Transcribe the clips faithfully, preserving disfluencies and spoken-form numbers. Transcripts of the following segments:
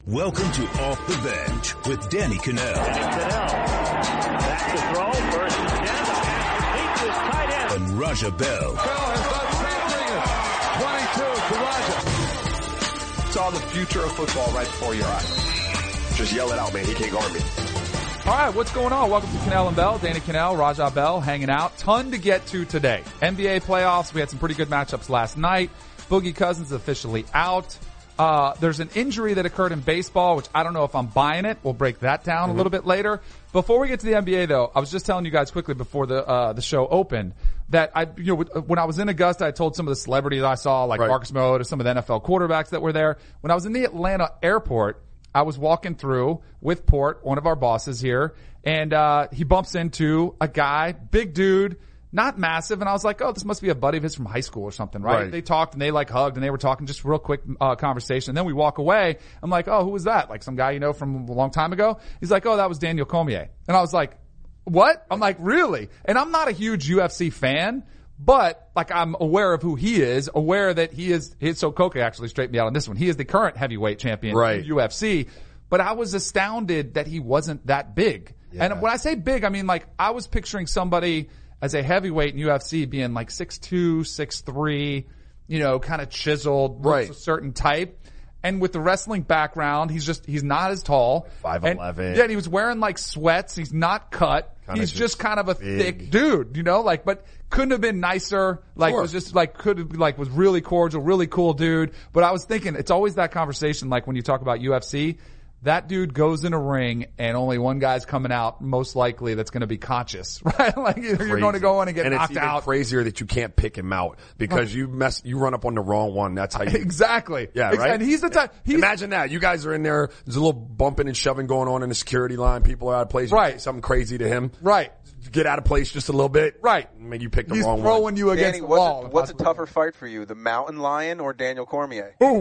Welcome to Off the Bench with Danny Kanell. Danny Kanell. Back to throw. First and ten. The pass complete to his tight end. And Raja Bell. Bell has done twenty-two to Raja. Saw the future of football right before your eyes. Just yell it out, man. He can't guard me. All right, what's going on? Welcome to Kanell and Bell. Danny Kanell, Raja Bell hanging out. Ton to get to today. N B A playoffs. We had some pretty good matchups last night. Boogie Cousins officially out. Uh, there's an injury that occurred in baseball, which I don't know if I'm buying it. We'll break that down mm-hmm. a little bit later. Before we get to the N B A though, I was just telling you guys quickly before the, uh, the show opened that I, you know, when I was in Augusta, I told some of the celebrities I saw, like right. Marcus Mode or some of the N F L quarterbacks that were there. When I was in the Atlanta airport, I was walking through with Port, one of our bosses here, and, uh, he bumps into a guy, big dude, not massive, and I was like, oh, this must be a buddy of his from high school or something, right? right. They talked and they like hugged and they were talking just real quick, uh, conversation. And then we walk away. I'm like, oh, who was that? Like some guy you know from a long time ago? He's like, oh, that was Daniel Cormier. And I was like, what? I'm like, really? And I'm not a huge U F C fan, but like I'm aware of who he is, aware that he is, he, so Coca actually straightened me out on this one. He is the current heavyweight champion right. in U F C, but I was astounded that he wasn't that big. Yeah. And when I say big, I mean like I was picturing somebody as a heavyweight in U F C being like six two, six three, you know, kind of chiseled, right. a certain type. And with the wrestling background, he's just, he's not as tall. five eleven. Yeah, and he was wearing like sweats. He's not cut. Kinda he's just, just kind of a big. thick dude, you know, like, but couldn't have been nicer. Like, sure. was just like, could have, like, was really cordial, really cool dude. But I was thinking, it's always that conversation, like when you talk about U F C, that dude goes in a ring and only one guy's coming out, most likely that's going to be conscious, right? Like either Crazy. You're going to go in and get and knocked it's even out. Crazier that you can't pick him out because you mess, you run up on the wrong one. That's how you. Exactly. Yeah, right. And he's the type. He's, Imagine that. You guys are in there. There's a little bumping and shoving going on in the security line. People are out of place. You right. say something crazy to him. Right. Get out of place just a little bit. Right. Maybe you pick the He's wrong one. He's throwing you against Danny, the what's wall. A, what's a tougher fight for you, the mountain lion or Daniel Cormier? Ooh.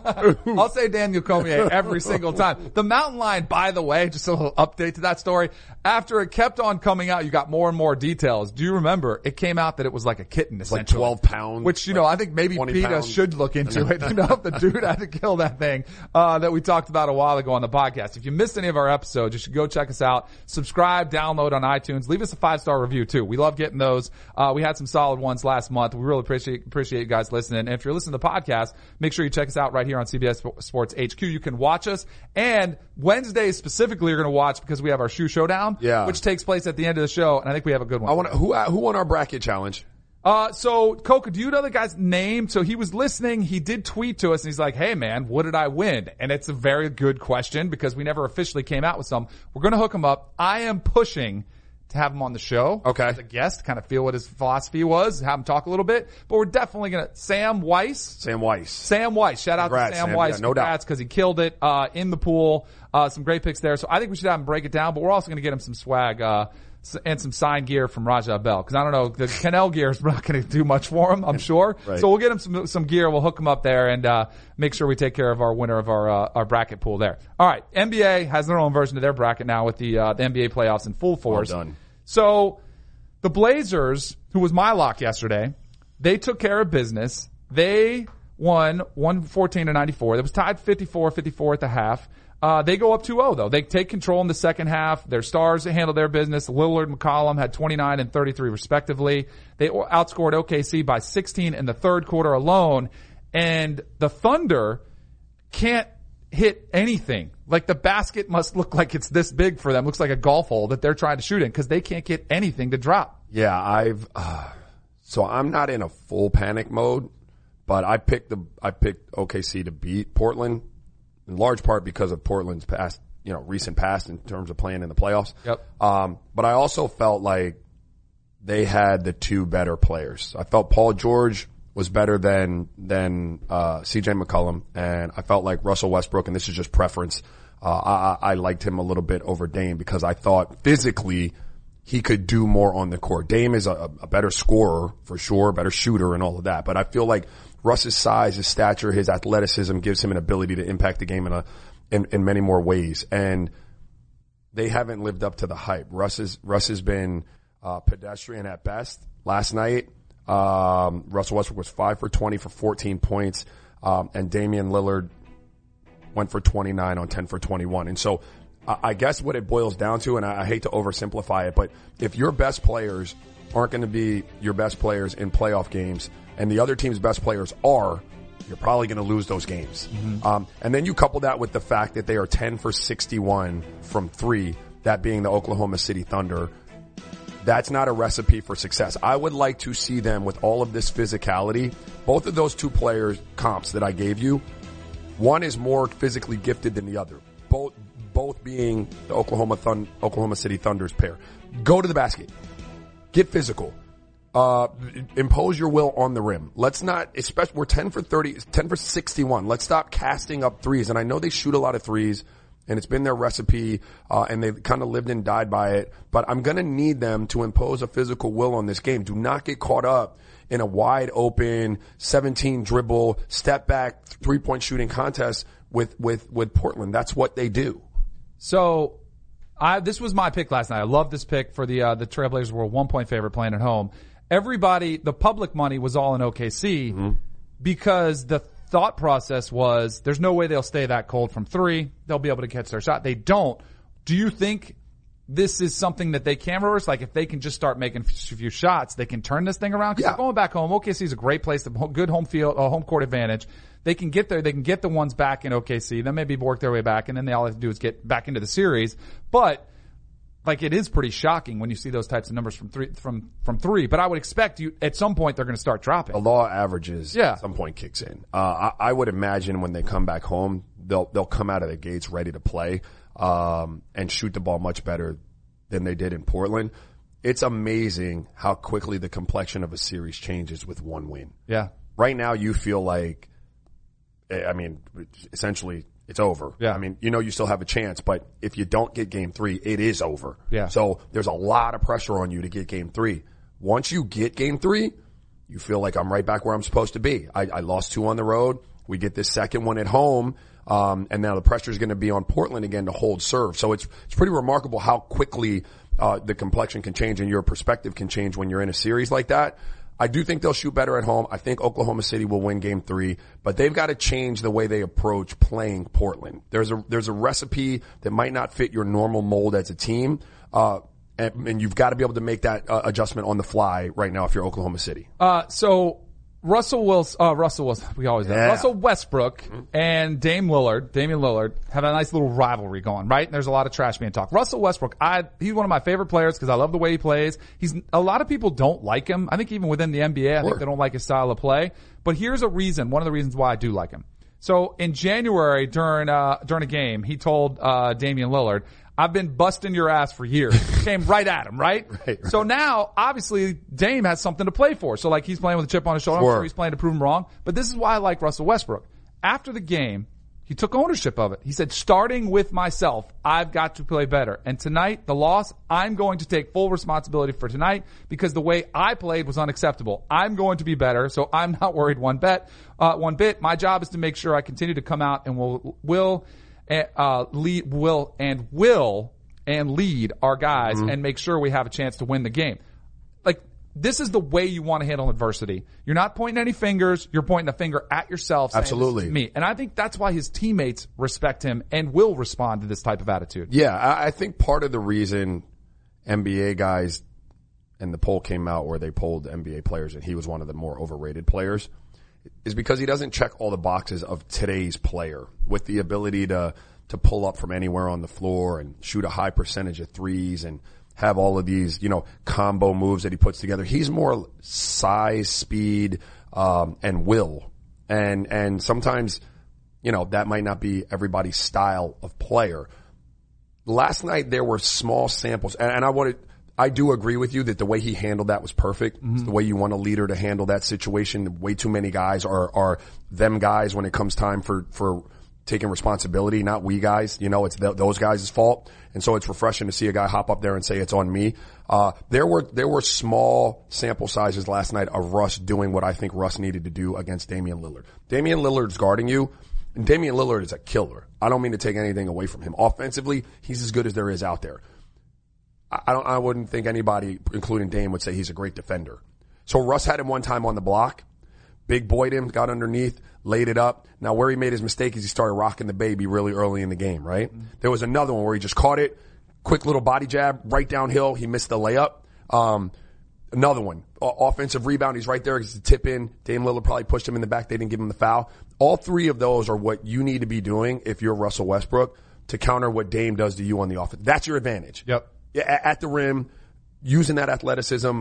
I'll say Daniel Cormier every single time. The mountain lion, by the way, just a little update to that story. After it kept on coming out, you got more and more details. Do you remember? It came out that it was like a kitten, essentially. Like twelve pounds. Which, you know, I think maybe PETA pounds. should look into it. You know, if the dude had to kill that thing, uh, that we talked about a while ago on the podcast. If you missed any of our episodes, you should go check us out. Subscribe, download on iTunes. Leave us a five-star review too. We love getting those. Uh, we had some solid ones last month. We really appreciate, appreciate you guys listening. And if you're listening to the podcast, make sure you check us out right here on C B S Sports H Q. You can watch us. And Wednesdays specifically you're going to watch because we have our shoe showdown, yeah. which takes place at the end of the show. And I think we have a good one. I want who, who won our bracket challenge? Uh, so Coca, do you know the guy's name? So he was listening. He did tweet to us and he's like, hey man, what did I win? And it's a very good question because we never officially came out with some. We're going to hook him up. I am pushing to have him on the show. Okay. As a guest, kind of feel what his philosophy was, have him talk a little bit. But we're definitely gonna, Sam Weiss. Sam Weiss. Sam Weiss. Shout out Congrats, to Sam, Sam. Weiss. Yeah, no Congrats, doubt. Cause he killed it, uh, in the pool. Uh, some great picks there. So I think we should have him break it down, but we're also gonna get him some swag, uh, and some signed gear from Raja Bell. Cause I don't know, the Kanell gear is not gonna do much for him, I'm sure. Right. So we'll get him some, some gear. We'll hook him up there and, uh, make sure we take care of our winner of our, uh, our bracket pool there. All right. N B A has their own version of their bracket now with the, uh, the N B A playoffs in full force. Well done. So the Blazers, who was my lock yesterday, they took care of business. They won one fourteen to ninety-four. It was tied fifty-four fifty-four at the half. Uh, they go up two oh though. They take control in the second half. Their stars handle their business. Lillard and McCollum had twenty-nine and thirty-three respectively. They outscored O K C by sixteen in the third quarter alone. And the Thunder can't hit anything. Like the basket must look like it's this big for them. Looks like a golf hole that they're trying to shoot in because they can't get anything to drop. Yeah, I've, uh, so I'm not in a full panic mode, but I picked the, I picked O K C to beat Portland in large part because of Portland's past, you know, recent past in terms of playing in the playoffs. Yep. Um, but I also felt like they had the two better players. I felt Paul George was better than, than, uh, C J McCollum. And I felt like Russell Westbrook, and this is just preference, uh, I, I liked him a little bit over Dame because I thought physically he could do more on the court. Dame is a, a better scorer for sure, better shooter and all of that. But I feel like Russ's size, his stature, his athleticism gives him an ability to impact the game in a, in, in many more ways. And they haven't lived up to the hype. Russ is, Russ has been, uh, pedestrian at best. Last night, Um, Russell Westbrook was five for twenty for fourteen points. Um, and Damian Lillard went for twenty-nine on ten for twenty-one. And so I, I guess what it boils down to, and I, I hate to oversimplify it, but if your best players aren't going to be your best players in playoff games and the other team's best players are, you're probably going to lose those games. Mm-hmm. Um, and then you couple that with the fact that they are ten for sixty-one from three, that being the Oklahoma City Thunder. That's not a recipe for success. I would like to see them with all of this physicality. Both of those two players comps that I gave you, one is more physically gifted than the other. Both, both being the Oklahoma Thun- Oklahoma City Thunder's pair. Go to the basket. Get physical. Uh, impose your will on the rim. Let's not, especially, we're ten for thirty, ten for sixty-one. Let's stop casting up threes. And I know they shoot a lot of threes, and it's been their recipe, uh, and they've kind of lived and died by it. But I'm gonna need them to impose a physical will on this game. Do not get caught up in a wide open, seventeen dribble, step back, three point shooting contest with, with, with Portland. That's what they do. So, I, this was my pick last night. I love this pick for the, uh, the Trailblazers were a one point favorite playing at home. Everybody, the public money was all in O K C mm-hmm. because the thought process was there's no way they'll stay that cold from three. They'll be able to catch their shot. They don't. Do you think this is something that they can reverse? Like if they can just start making a few shots, they can turn this thing around? Because yeah. going back home, O K C is a great place, a good home field, a home court advantage. They can get there. They can get the ones back in O K C. Then maybe work their way back, and then they all have to do is get back into the series. But like it is pretty shocking when you see those types of numbers from three, from, from three. But I would expect you, at some point they're going to start dropping. The law of averages yeah. at some point kicks in. Uh, I, I would imagine when they come back home, they'll, they'll come out of the gates ready to play, um, and shoot the ball much better than they did in Portland. It's amazing how quickly the complexion of a series changes with one win. Yeah. Right now you feel like, I mean, essentially, it's over. Yeah. I mean, you know you still have a chance, but if you don't get game three, it is over. Yeah. So there's a lot of pressure on you to get game three. Once you get game three, you feel like I'm right back where I'm supposed to be. I, I lost two on the road. We get this second one at home. Um, and now the pressure is going to be on Portland again to hold serve. So it's, it's pretty remarkable how quickly, uh, the complexion can change and your perspective can change when you're in a series like that. I do think they'll shoot better at home. I think Oklahoma City will win game three, but they've got to change the way they approach playing Portland. There's a, there's a recipe that might not fit your normal mold as a team. Uh, and, and you've got to be able to make that uh, adjustment on the fly right now if you're Oklahoma City. Uh, so Russell Wilson, uh, Russell Wilson, we always have. Yeah. Russell Westbrook mm-hmm. and Dame Lillard, Damian Lillard, have a nice little rivalry going, right? And there's a lot of trash being talked. Russell Westbrook, I, he's one of my favorite players because I love the way he plays. He's, a lot of people don't like him. I think even within the N B A, I sure. think they don't like his style of play. But here's a reason, one of the reasons why I do like him. So in January, during, uh, during a game, he told, uh, Damian Lillard, I've been busting your ass for years. Came right at him, right? Right, right? So now, obviously, Dame has something to play for. So like he's playing with a chip on his shoulder. Sure. I'm sure he's playing to prove him wrong. But this is why I like Russell Westbrook. After the game, he took ownership of it. He said, starting with myself, I've got to play better. And tonight, the loss, I'm going to take full responsibility for tonight because the way I played was unacceptable. I'm going to be better, so I'm not worried one bit. Uh, one bit. My job is to make sure I continue to come out and will, will, uh, lead, will, and will, and lead our guys mm-hmm. and make sure we have a chance to win the game. Like, this is the way you want to handle adversity. You're not pointing any fingers. You're pointing a finger at yourself. Saying, absolutely. This is me. And I think that's why his teammates respect him and will respond to this type of attitude. Yeah, I think part of the reason N B A guys, and the poll came out where they polled N B A players and he was one of the more overrated players, is because he doesn't check all the boxes of today's player with the ability to to pull up from anywhere on the floor and shoot a high percentage of threes and have all of these, you know, combo moves that he puts together. He's more size, speed, um, and will. And, and sometimes, you know, that might not be everybody's style of player. Last night there were small samples, and, and I wanted, I do agree with you that the way he handled that was perfect. Mm-hmm. It's the way you want a leader to handle that situation. Way too many guys are, are them guys when it comes time for, for, taking responsibility, not we guys. You know, it's th- those guys' fault. And so it's refreshing to see a guy hop up there and say it's on me. Uh, there were, there were small sample sizes last night of Russ doing what I think Russ needed to do against Damian Lillard. Damian Lillard's guarding you, and Damian Lillard is a killer. I don't mean to take anything away from him. Offensively, he's as good as there is out there. I, I don't, I wouldn't think anybody, including Dame, would say he's a great defender. So Russ had him one time on the block. big boyed him, got underneath, laid it up. Now where he made his mistake is he started rocking the baby really early in the game, right? Mm-hmm. There was another one where he just caught it, quick little body jab, right downhill. He missed the layup. Um, another one, o- offensive rebound. He's right there. He's a tip in. Dame Lillard probably pushed him in the back. They didn't give him the foul. All three of those are what you need to be doing if you're Russell Westbrook to counter what Dame does to you on the offense. That's your advantage. Yep. At the rim, using that athleticism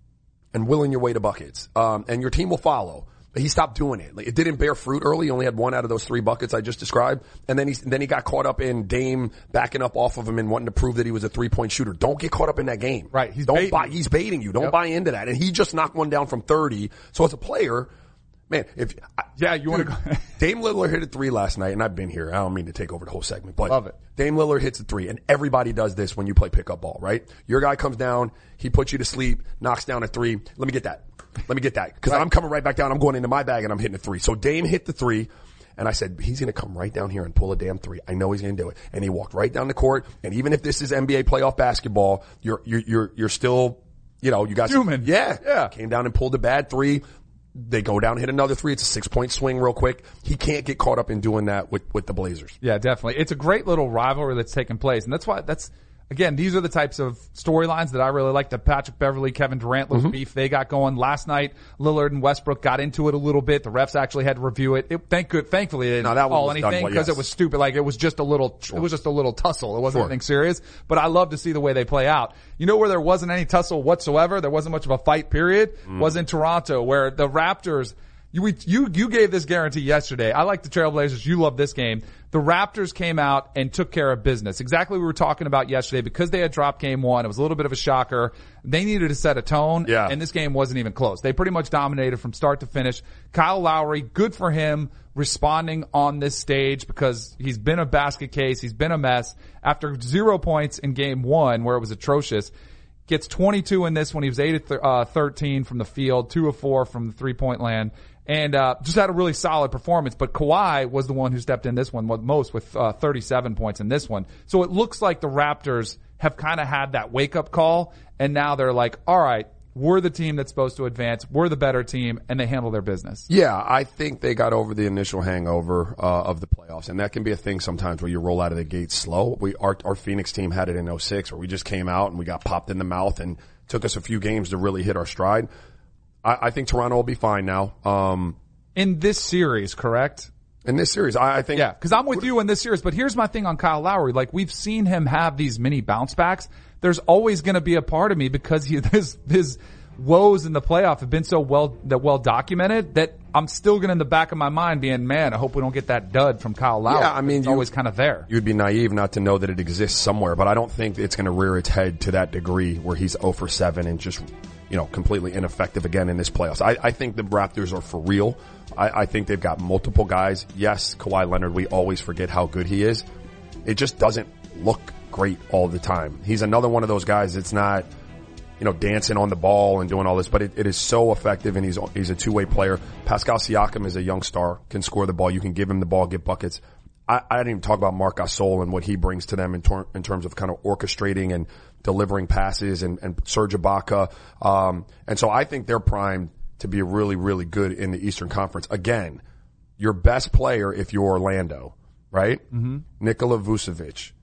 and willing your way to buckets. Um, and your team will follow. But he stopped doing it. Like, it didn't bear fruit early. He only had one out of those three buckets I just described. And then he, then he got caught up in Dame backing up off of him and wanting to prove that he was a three-point shooter. Don't get caught up in that game. Right. He's Don't baiting buy, you. he's baiting you. Don't Yep. buy into that. And he just knocked one down from thirty. So as a player, man, if, yeah, you want to go. Dame Lillard hit a three last night, and I've been here. I don't mean to take over the whole segment, but Love it. Dame Lillard hits a three, and everybody does this when you play pickup ball, right? Your guy comes down, he puts you to sleep, knocks down a three. Let me get that. Let me get that. Cause right. I'm coming right back down. I'm going into my bag and I'm hitting a three. So Dame hit the three. And I said, he's going to come right down here and pull a damn three. I know he's going to do it. And he walked right down the court. And even if this is N B A playoff basketball, you're, you're, you're, you're still, you know, you guys. Human. Yeah. Yeah. Came down and pulled a bad three. They go down and hit another three. It's a six point swing real quick. He can't get caught up in doing that with, with the Blazers. Yeah, definitely. It's a great little rivalry that's taking place. And that's why that's, again, these are the types of storylines that I really like. The Patrick Beverley, Kevin Durant little mm-hmm. beef they got going last night. Lillard and Westbrook got into it a little bit. The refs actually had to review it. it thank good, thankfully it didn't no, that call was anything because well, yes. it was stupid. Like it was just a little, sure. it was just a little tussle. It wasn't sure. anything serious. But I love to see the way they play out. You know where there wasn't any tussle whatsoever? There wasn't much of a fight period. Mm. Was in Toronto where the Raptors. You, you, you gave this guarantee yesterday. I like the Trailblazers. You love this game. The Raptors came out and took care of business. Exactly what we were talking about yesterday because they had dropped game one. It was a little bit of a shocker. They needed to set a tone. Yeah. And this game wasn't even close. They pretty much dominated from start to finish. Kyle Lowry, good for him responding on this stage because he's been a basket case. He's been a mess. After zero points in game one where it was atrocious, gets twenty-two in this one. He was eight of thirteen from the field, two of four from the three-point land. And, uh, just had a really solid performance, but Kawhi was the one who stepped in this one most with, uh, thirty-seven points in this one. So it looks like the Raptors have kind of had that wake-up call, and now they're like, all right, we're the team that's supposed to advance, we're the better team, and they handle their business. Yeah, I think they got over the initial hangover, uh, of the playoffs, and that can be a thing sometimes where you roll out of the gate slow. We, our, our Phoenix team had it in oh six where we just came out and we got popped in the mouth and took us a few games to really hit our stride. I, I think Toronto will be fine now. Um, in this series, correct? In this series, I, I think. Yeah, because I'm with you in this series. But here's my thing on Kyle Lowry. Like, we've seen him have these mini bounce backs. There's always going to be a part of me because he, his, his woes in the playoff have been so well, that well documented that I'm still going to in the back of my mind being, man, I hope we don't get that dud from Kyle Lowry. Yeah, I mean, it's you, always kind of there. You'd be naive not to know that it exists somewhere, but I don't think it's going to rear its head to that degree where he's oh for seven and just, you know, completely ineffective again in this playoffs. I, I think the Raptors are for real. I, I think they've got multiple guys. Yes, Kawhi Leonard, we always forget how good he is. It just doesn't look great all the time. He's another one of those guys that's not, you know, dancing on the ball and doing all this, but it, it is so effective and he's, he's a two-way player. Pascal Siakam is a young star, can score the ball. You can give him the ball, get buckets. I, I didn't even talk about Marc Gasol and what he brings to them in, tor- in terms of kind of orchestrating and delivering passes and, and Serge Ibaka. Um, and so I think they're primed to be really, really good in the Eastern Conference. Again, your best player if you're Orlando, right? Mm-hmm. Nikola Vucevic,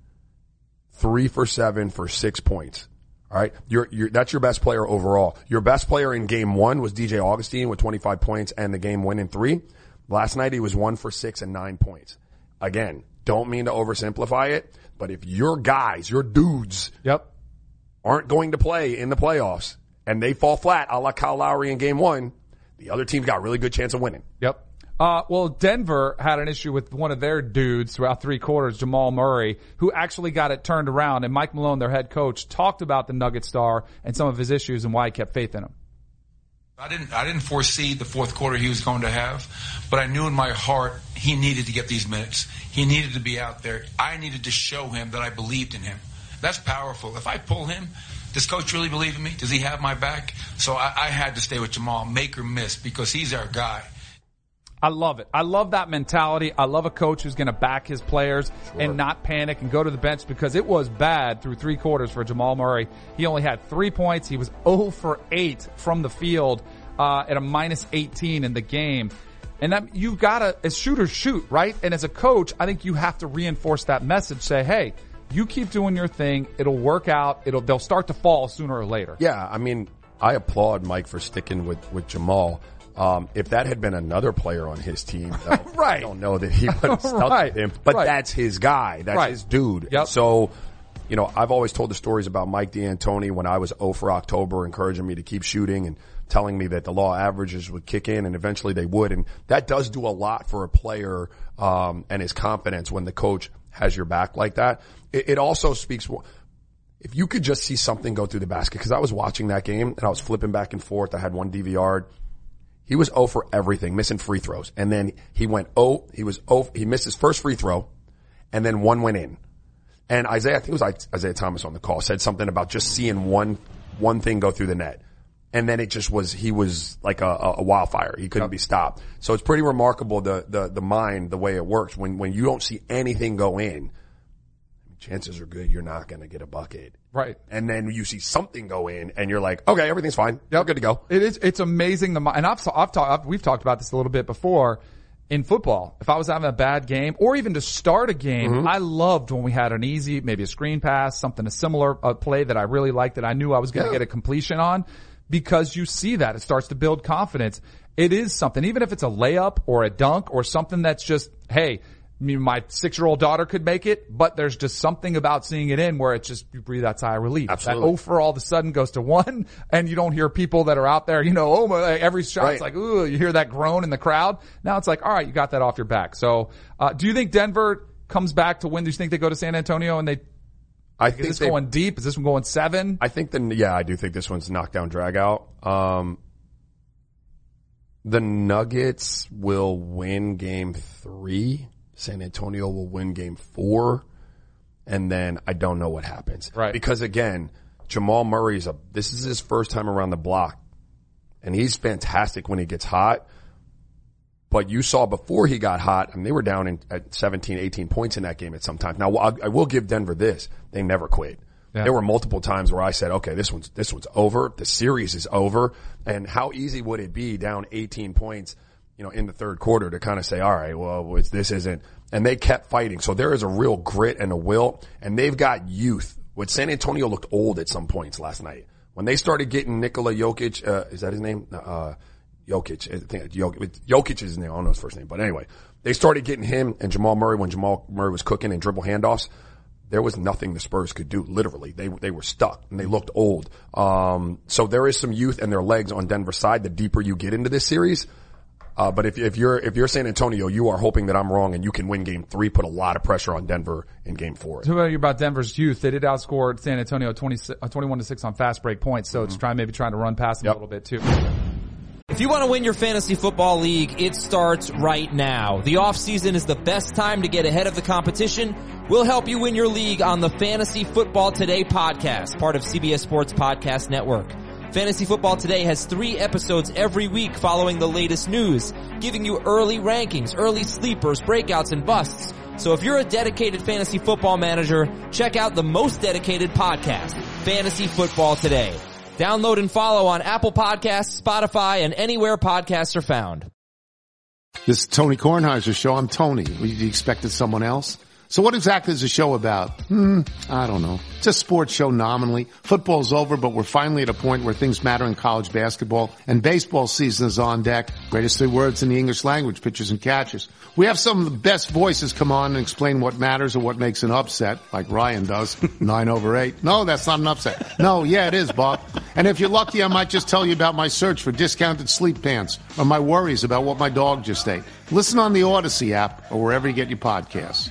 three for seven for six points. All right. You're, you're, that's your best player overall. Your best player in game one was D J Augustine with twenty-five points and the game win in three. Last night he was one for six and nine points. Again, don't mean to oversimplify it, but if your guys, your dudes, yep, aren't going to play in the playoffs and they fall flat, a la Kyle Lowry in game one, the other team's got a really good chance of winning. Yep. Uh, well, Denver had an issue with one of their dudes throughout three quarters, Jamal Murray, who actually got it turned around. And Mike Malone, their head coach, talked about the Nugget star and some of his issues and why he kept faith in him. I didn't, I didn't foresee the fourth quarter he was going to have, but I knew in my heart he needed to get these minutes. He needed to be out there. I needed to show him that I believed in him. That's powerful. If I pull him, does Coach really believe in me? Does he have my back? So I, I had to stay with Jamal, make or miss, because he's our guy. I love it. I love that mentality. I love a coach who's going to back his players sure. and not panic and go to the bench because it was bad through three quarters for Jamal Murray. He only had three points. He was zero for eight from the field. uh, at a minus eighteen in the game. And that you've got to, as shooters, shoot, right? And as a coach, I think you have to reinforce that message. Say, hey, you keep doing your thing. It'll work out. It'll, they'll start to fall sooner or later. Yeah. I mean, I applaud Mike for sticking with, with Jamal. Um, if that had been another player on his team, though, right. I don't know that he would have stuck right. with him, but right. that's his guy. That's right. his dude. Yep. So, you know, I've always told the stories about Mike D'Antoni when I was zero for October, encouraging me to keep shooting and telling me that the law averages would kick in, and eventually they would. And that does do a lot for a player, um, and his confidence when the coach has your back like that. It, it also speaks, if you could just see something go through the basket, cause I was watching that game and I was flipping back and forth. I had one D V R'd. He was zero for everything, missing free throws. And then he went oh, he was oh, he missed his first free throw, and then one went in. And Isaiah, I think it was Isaiah Thomas on the call, said something about just seeing one, one thing go through the net. And then it just was, he was like a, a wildfire. He couldn't yep. be stopped. So it's pretty remarkable, the, the, the mind, the way it works. When, when you don't see anything go in, chances are good you're not going to get a bucket. Right. And then you see something go in and you're like, okay, everything's fine. Yep. We're good to go. It is, it's amazing. The, and I've, I've talked, we've talked about this a little bit before. In football, if I was having a bad game or even to start a game, mm-hmm. I loved when we had an easy, maybe a screen pass, something a similar uh, play that I really liked that I knew I was going to yeah. get a completion on, because you see that it starts to build confidence. It is something, even if it's a layup or a dunk or something that's just, hey, I mean, my six-year-old daughter could make it, but there's just something about seeing it in where it's just, you breathe that sigh of relief. Absolutely. That oh for all of a sudden goes to one, and you don't hear people that are out there, you know, oh my, every shot's right. like, ooh, you hear that groan in the crowd. Now it's like, all right, you got that off your back. So, uh, do you think Denver comes back to win? Do you think they go to San Antonio and they, I like, think is this they, going deep? Is this one going seven? I think the, yeah, I do think this one's knockdown drag out. Um, the Nuggets will win game three. San Antonio will win game four, and then I don't know what happens. Right. Because again, Jamal Murray's a, this is his first time around the block, and he's fantastic when he gets hot. But you saw before he got hot, I mean, they were down in, at seventeen, eighteen points in that game at some time. Now, I, I will give Denver this. They never quit. Yeah. There were multiple times where I said, okay, this one's, this one's over. The series is over. And how easy would it be down eighteen points, you know, in the third quarter to kind of say, all right, well, it's, this isn't, and they kept fighting. So there is a real grit and a will, and they've got youth. With San Antonio looked old at some points last night. When they started getting Nikola Jokic, uh, is that his name? Uh, Jokic, I think Jokic, Jokic is his name. I don't know his first name, but anyway, they started getting him and Jamal Murray when Jamal Murray was cooking and dribble handoffs. There was nothing the Spurs could do. Literally, they they were stuck and they looked old. Um, so there is some youth and their legs on Denver's side. The deeper you get into this series. Uh, but if, if you're, if you're San Antonio, you are hoping that I'm wrong and you can win game three, put a lot of pressure on Denver in game four. Who about you about Denver's youth? They did outscore San Antonio twenty, twenty-one to six on fast break points. So mm-hmm. it's trying, maybe trying to run past them yep. a little bit too. If you want to win your fantasy football league, it starts right now. The off season is the best time to get ahead of the competition. We'll help you win your league on the Fantasy Football Today podcast, part of C B S Sports Podcast Network. Fantasy Football Today has three episodes every week following the latest news, giving you early rankings, early sleepers, breakouts, and busts. So if you're a dedicated fantasy football manager, check out the most dedicated podcast, Fantasy Football Today. Download and follow on Apple Podcasts, Spotify, and anywhere podcasts are found. This is Tony Kornheiser's show. I'm Tony. You expected someone else? So what exactly is the show about? Hmm, I don't know. It's a sports show nominally. Football's over, but we're finally at a point where things matter in college basketball, and baseball season is on deck. Greatest three words in the English language, pitchers and catchers. We have some of the best voices come on and explain what matters or what makes an upset, like Ryan does. Nine over eight. No, that's not an upset. No, yeah, it is, Bob. And if you're lucky, I might just tell you about my search for discounted sleep pants or my worries about what my dog just ate. Listen on the Odyssey app or wherever you get your podcasts.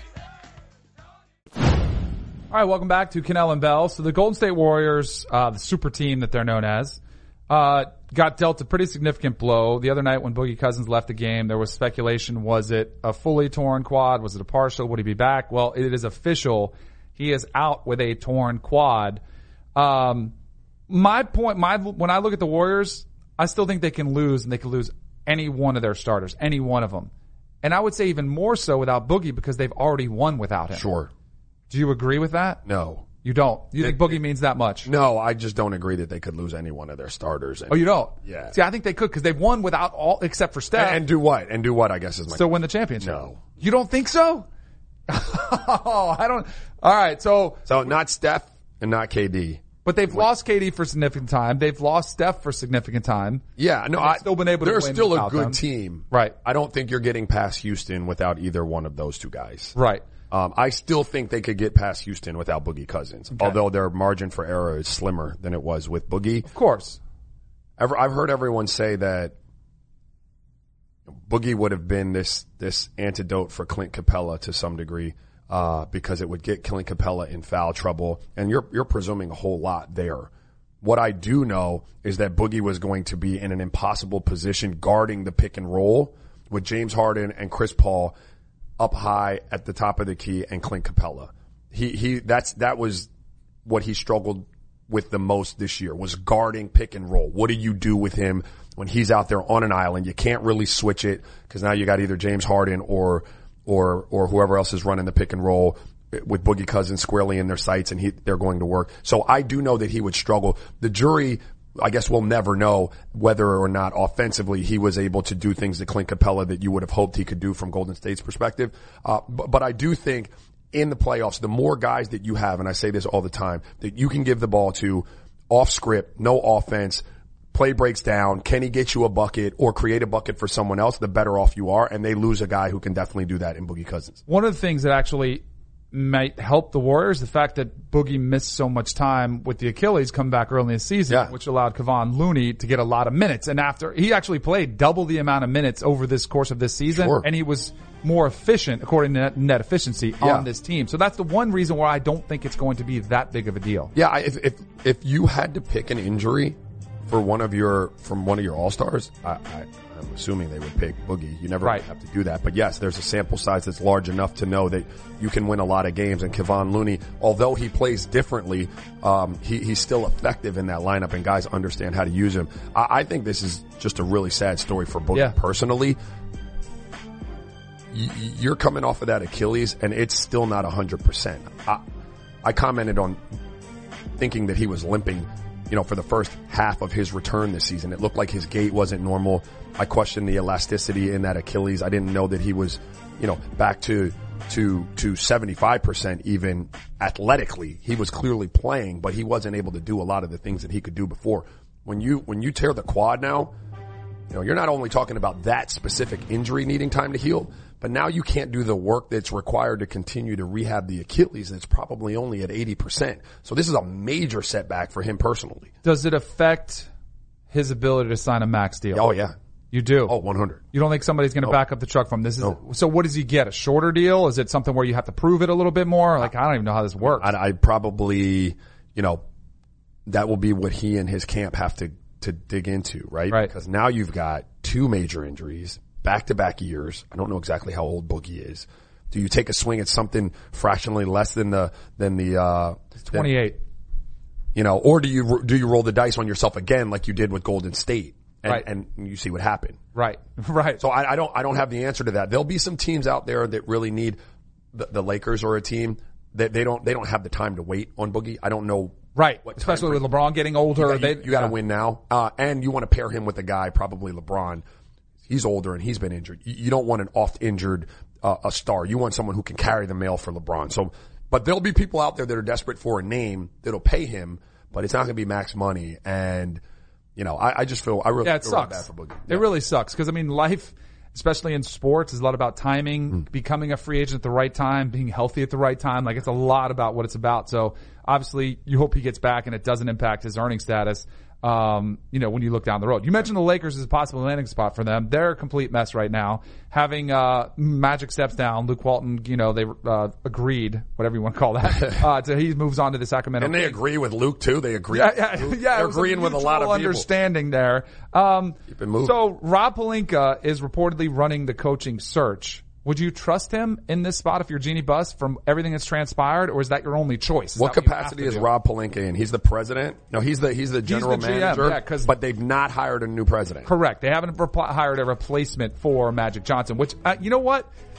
All right, welcome back to Cannell and Bell. So the Golden State Warriors, uh, the super team that they're known as, uh, got dealt a pretty significant blow. The other night when Boogie Cousins left the game, there was speculation, was it a fully torn quad? Was it a partial? Would he be back? Well, it is official. He is out with a torn quad. Um, my point, my, when I look at the Warriors, I still think they can lose, and they can lose any one of their starters, any one of them. And I would say even more so without Boogie because they've already won without him. Sure. Do you agree with that? No. You don't. You think Boogie means that much? No, I just don't agree that they could lose any one of their starters. And, oh, you don't? Yeah. See, I think they could because they've won without all except for Steph. And, and do what? And do what? I guess is my still win the championship. No, you don't think so? Oh, I don't. All right, so so not Steph and not K D. But they've Wait. lost K D for significant time. They've lost Steph for significant time. Yeah, no, I've still been able to they're win still a good them. team. Right. I don't think you're getting past Houston without either one of those two guys. Right. Um, I still think they could get past Houston without Boogie Cousins, okay. although their margin for error is slimmer than it was with Boogie. Of course. Ever, I've heard everyone say that Boogie would have been this, this antidote for Clint Capella to some degree, uh, because it would get Clint Capella in foul trouble. And you're, you're presuming a whole lot there. What I do know is that Boogie was going to be in an impossible position guarding the pick and roll with James Harden and Chris Paul up high at the top of the key and Clint Capella. He, he, that's, that was what he struggled with the most this year, was guarding pick and roll. What do you do with him when he's out there on an island? You can't really switch it because now you got either James Harden or, or, or whoever else is running the pick and roll with Boogie Cousins squarely in their sights and he, they're going to work. So I do know that he would struggle. The jury, I guess we'll never know whether or not offensively he was able to do things to Clint Capella that you would have hoped he could do from Golden State's perspective. Uh, but, but I do think in the playoffs, the more guys that you have, and I say this all the time, that you can give the ball to off script, no offense, play breaks down, can he get you a bucket or create a bucket for someone else, the better off you are. And they lose a guy who can definitely do that in Boogie Cousins. One of the things that actually might help the Warriors, the fact that Boogie missed so much time with the Achilles come back early in the season, yeah. which allowed Kevon Looney to get a lot of minutes. And after, he actually played double the amount of minutes over this course of this season, sure. and he was more efficient, according to net, net efficiency, yeah. on this team. So that's the one reason why I don't think it's going to be that big of a deal. Yeah, if if, if you had to pick an injury for one of your, from one of your All-Stars, I, I I'm assuming they would pick Boogie. You never right. have to do that. But yes, there's a sample size that's large enough to know that you can win a lot of games. And Kevon Looney, although he plays differently, um, he, he's still effective in that lineup and guys understand how to use him. I, I think this is just a really sad story for Boogie yeah. personally. Y- you're coming off of that Achilles and it's still not a hundred percent. I, I commented on thinking that he was limping, you know, for the first half of his return this season. It looked like his gait wasn't normal. I questioned the elasticity in that Achilles. I didn't know that he was, you know, back to, to, to seventy-five percent even athletically. He was clearly playing, but he wasn't able to do a lot of the things that he could do before. When you, when you tear the quad now, you know, you're not only talking about that specific injury needing time to heal, but now you can't do the work that's required to continue to rehab the Achilles that's probably only at eighty percent. So this is a major setback for him personally. Does it affect his ability to sign a max deal? Oh, yeah. You do? Oh, one hundred. You don't think somebody's going to no. back up the truck from this? Is no. it, so what does he get? A shorter deal? Is it something where you have to prove it a little bit more? Like, I don't even know how this works. I'd, I'd probably, you know, that will be what he and his camp have to, to dig into, right? Right. Because now you've got two major injuries, back-to-back years. I don't know exactly how old Boogie is. Do you take a swing at something fractionally less than the, than the, uh, He's twenty-eight. Than, you know, or do you, do you roll the dice on yourself again like you did with Golden State? And, right. and you see what happened. Right. Right. So I, I don't, I don't have the answer to that. There'll be some teams out there that really need the, the Lakers or a team that they don't, they don't have the time to wait on Boogie. I don't know. Right. Especially with LeBron getting older. You, they, you, you got to yeah. win now. Uh, and you want to pair him with a guy, probably LeBron. He's older and he's been injured. You, you don't want an oft injured, uh, a star. You want someone who can carry the mail for LeBron. So, but there'll be people out there that are desperate for a name that'll pay him, but it's not going to be max money. And, you know, I, I just feel, I really yeah, it feel sucks. bad for Boogie. It yeah. really sucks. Cause I mean, life, especially in sports, is a lot about timing, mm. becoming a free agent at the right time, being healthy at the right time. Like, it's a lot about what it's about. So obviously you hope he gets back and it doesn't impact his earning status. Um, you know, when you look down the road. You mentioned the Lakers as a possible landing spot for them. They're a complete mess right now. Having, uh, Magic steps down, Luke Walton, you know, they, uh, agreed, whatever you want to call that, uh, to, he moves on to the Sacramento. And they Kings. agree with Luke too. They agree. Yeah, yeah, Luke. yeah. They're agreeing a with a lot of people. understanding there. Um, Keep it moving. so Rob Pelinka is reportedly running the coaching search. Would you trust him in this spot if you're Jeannie Buss from everything that's transpired, or is that your only choice? Is what what capacity is do? Rob Pelinka in? He's the president? No, he's the he's the general he's the G M, manager. yeah, 'cause but they've not hired a new president. Correct. They haven't repl- hired a replacement for Magic Johnson. Which uh, you know what?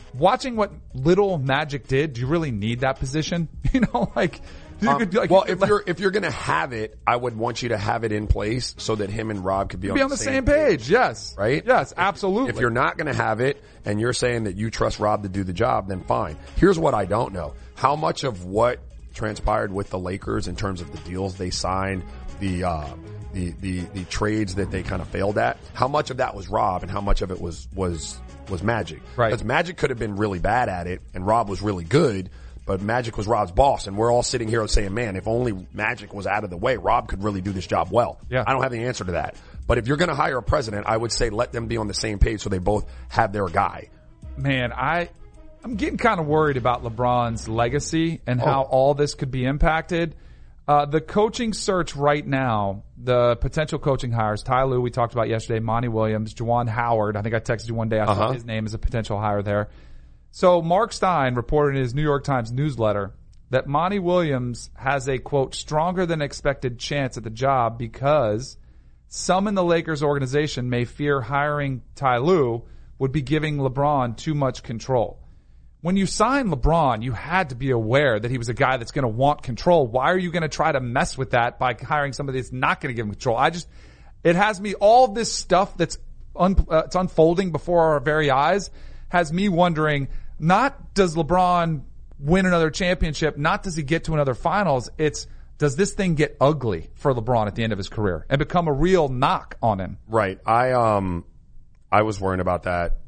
watching what little Magic did, do you really need that position? You know, like, you um, could, like well, you if could, you're if you're gonna have it, I would want you to have it in place so that him and Rob could be, on, be the on the same, same page. page. Yes, Right? Yes, absolutely. If, if you're not gonna have it, and you're saying that you trust Rob to do the job, then fine. Here's what I don't know: how much of what transpired with the Lakers in terms of the deals they signed, the uh, the the the trades that they kind of failed at, how much of that was Rob, and how much of it was was was Magic? Right. Because Magic could have been really bad at it, and Rob was really good. But Magic was Rob's boss, and we're all sitting here saying, man, if only Magic was out of the way, Rob could really do this job well. Yeah. I don't have the answer to that. But if you're going to hire a president, I would say let them be on the same page so they both have their guy. Man, I, I'm getting kind of worried about LeBron's legacy and Oh. how all this could be impacted. Uh, the coaching search right now, the potential coaching hires, Ty Lue, we talked about yesterday, Monty Williams, Juwan Howard. I think I texted you one day. I Uh-huh. saw his name as a potential hire there. So Mark Stein reported in his New York Times newsletter that Monty Williams has a, quote, stronger than expected chance at the job because some in the Lakers organization may fear hiring Ty Lue would be giving LeBron too much control. When you signed LeBron, you had to be aware that he was a guy that's going to want control. Why are you going to try to mess with that by hiring somebody that's not going to give him control? I just, it has me, all this stuff that's un, uh, it's unfolding before our very eyes has me wondering, not does LeBron win another championship, not does he get to another finals, it's does this thing get ugly for LeBron at the end of his career and become a real knock on him? Right. I, um, I was worrying about that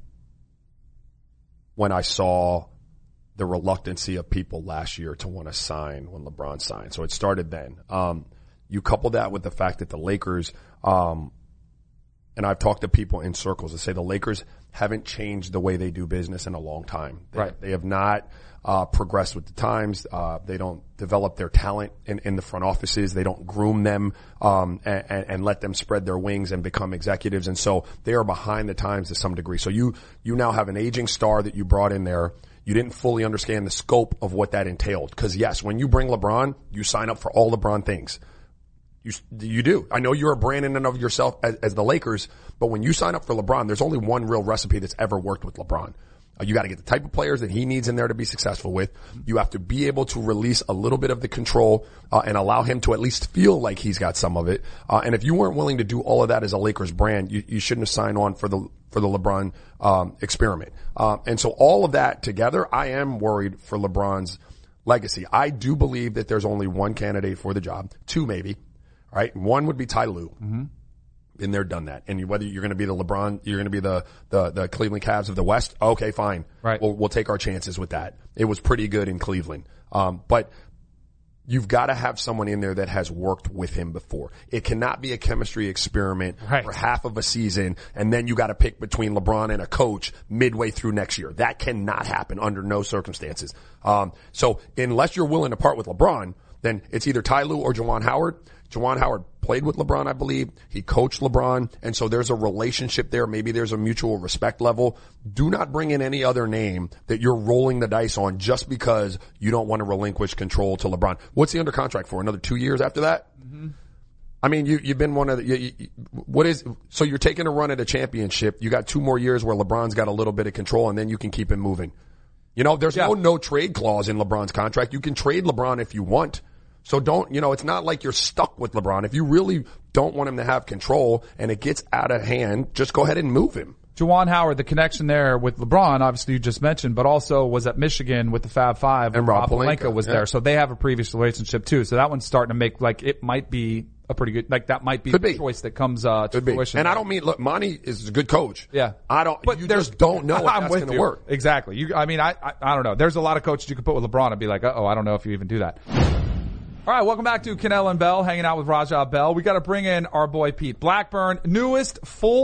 when I saw the reluctancy of people last year to want to sign when LeBron signed. So it started then. Um, you couple that with the fact that the Lakers, um, and I've talked to people in circles that say the Lakers haven't changed the way they do business in a long time. They, Right. they have not uh, progressed with the times. Uh, they don't develop their talent in, in the front offices. They don't groom them um, and, and let them spread their wings and become executives. And so they are behind the times to some degree. So you you now have an aging star that you brought in there. You didn't fully understand the scope of what that entailed. Because yes, when you bring LeBron, you sign up for all LeBron things. You, you do. I know you're a brand in and of yourself as, as the Lakers, but when you sign up for LeBron, there's only one real recipe that's ever worked with LeBron. Uh, you got to get the type of players that he needs in there to be successful with. You have to be able to release a little bit of the control uh, and allow him to at least feel like he's got some of it. Uh, and if you weren't willing to do all of that as a Lakers brand, you, you shouldn't have signed on for the for the LeBron um, experiment. Uh, and so all of that together, I am worried for LeBron's legacy. I do believe that there's only one candidate for the job, two maybe. Right? One would be Ty Lue. Mm-hmm. Been there, done that. And whether you're going to be the LeBron, you're going to be the, the, the Cleveland Cavs of the West. Okay, fine. Right. We'll, we'll take our chances with that. It was pretty good in Cleveland. Um, but you've got to have someone in there that has worked with him before. It cannot be a chemistry experiment right. for half of a season, and then you got to pick between LeBron and a coach midway through next year. That cannot happen under no circumstances. Um, so unless you're willing to part with LeBron, then it's either Ty Lue or Juwan Howard. Juwan Howard played with LeBron, I believe. He coached LeBron. And so there's a relationship there. Maybe there's a mutual respect level. Do not bring in any other name that you're rolling the dice on just because you don't want to relinquish control to LeBron. What's he under contract for? Another two years after that? Mm-hmm. I mean, you, you've been one of the, you, you, what is, so you're taking a run at a championship. You got two more years where LeBron's got a little bit of control and then you can keep him moving. You know, there's yeah. no no trade clause in LeBron's contract. You can trade LeBron if you want. So don't, you know, it's not like you're stuck with LeBron. If you really don't want him to have control and it gets out of hand, just go ahead and move him. Juwan Howard, the connection there with LeBron, obviously you just mentioned, but also was at Michigan with the Fab Five. And Rob Pelinka was yeah. there. So they have a previous relationship too. So that one's starting to make, like, it might be a pretty good, like that might be Could the be. choice that comes uh, to Could be. fruition. And I don't mean, look, Monty is a good coach. Yeah. I don't, But you there's- just don't know if I'm that's with going to you. work. Exactly. You, I mean, I, I, I don't know. There's a lot of coaches you could put with LeBron and be like, uh-oh, I don't know if you even do that. All right, welcome back to Kanell and Bell, hanging out with Raja Bell. We got to bring in our boy Pete Blackburn, newest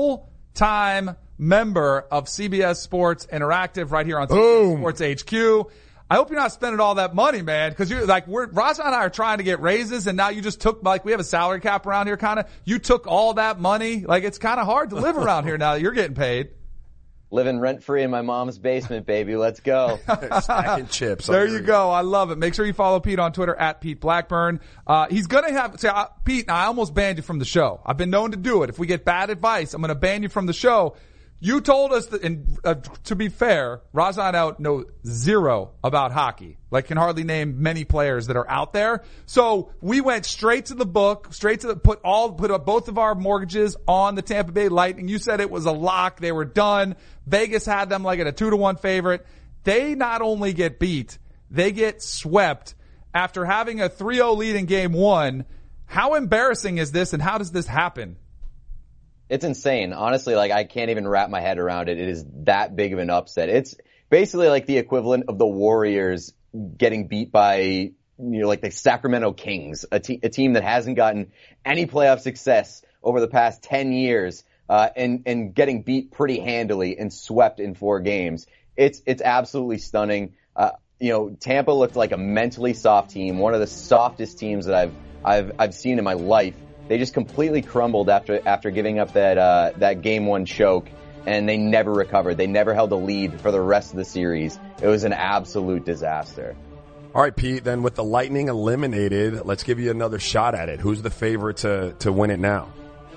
full-time member of C B S Sports Interactive right here on C B S Sports H Q. I hope you're not spending all that money, man, because you're like, we're, Raja and I are trying to get raises, and now you just took, like, we have a salary cap around here, kind of. You took all that money. Like, it's kind of hard to live around here now that you're getting paid. Living rent-free in my mom's basement, baby. Let's go. Stacking chips. There you go. I love it. Make sure you follow Pete on Twitter at Pete Blackburn. Uh, he's going to have, say, uh, Pete, I almost banned you from the show. I've been known to do it. If we get bad advice, I'm going to ban you from the show You told us that, and uh, to be fair, Raja and I know zero about hockey. Like, can hardly name many players that are out there. So we went straight to the book, straight to the, put all, put up both of our mortgages on the Tampa Bay Lightning. You said it was a lock. They were done. Vegas had them like at a two to one favorite. They not only get beat, they get swept after having a three oh lead in game one. How embarrassing is this, and how does this happen? It's insane. Honestly, like, I can't even wrap my head around it. It is that big of an upset. It's basically like the equivalent of the Warriors getting beat by, you know, like the Sacramento Kings, a, te- a team that hasn't gotten any playoff success over the past ten years, uh, and, and getting beat pretty handily and swept in four games. It's, it's absolutely stunning. Uh, you know, Tampa looked like a mentally soft team, one of the softest teams that I've, I've, I've seen in my life. They just completely crumbled after after giving up that uh, that game one choke, and they never recovered. They never held a lead for the rest of the series. It was an absolute disaster. All right, Pete, then with the Lightning eliminated, let's give you another shot at it. Who's the favorite to, to win it now?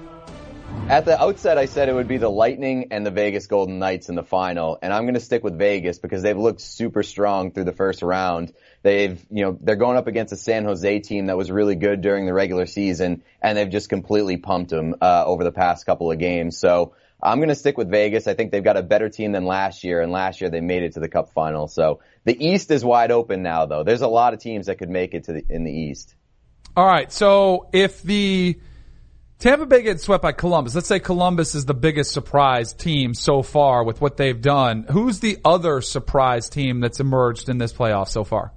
At the outset, I said it would be the Lightning and the Vegas Golden Knights in the final, and I'm going to stick with Vegas because they've looked super strong through the first round. They've, you know, they're going up against a San Jose team that was really good during the regular season, and they've just completely pumped them uh, over the past couple of games. So I'm going to stick with Vegas. I think they've got a better team than last year, and last year they made it to the Cup final. So the East is wide open now, though. There's a lot of teams that could make it to the, in the East. All right, so if the Tampa Bay gets swept by Columbus, let's say Columbus is the biggest surprise team so far with what they've done. Who's the other surprise team that's emerged in this playoff so far?